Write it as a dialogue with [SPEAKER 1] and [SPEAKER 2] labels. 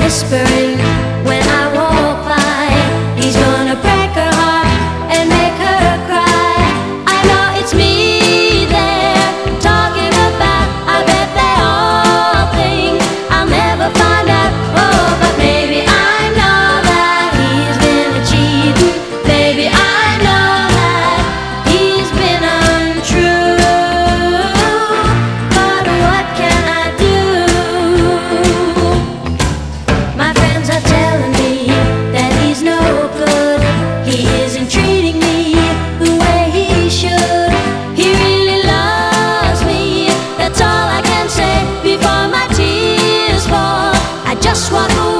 [SPEAKER 1] whispering when I walk by. He's gonna break her heart and make her cry. I know it's me they're talking about. I bet they all think I'll never find out. Oh, but maybe I know that he's been a cheat. Maybe I know that he's been untrue. But what can I do? My friends are telling me that he's no good. He isn't treating me the way he should. He really loves me, that's all I can say before my tears fall. I just walk away.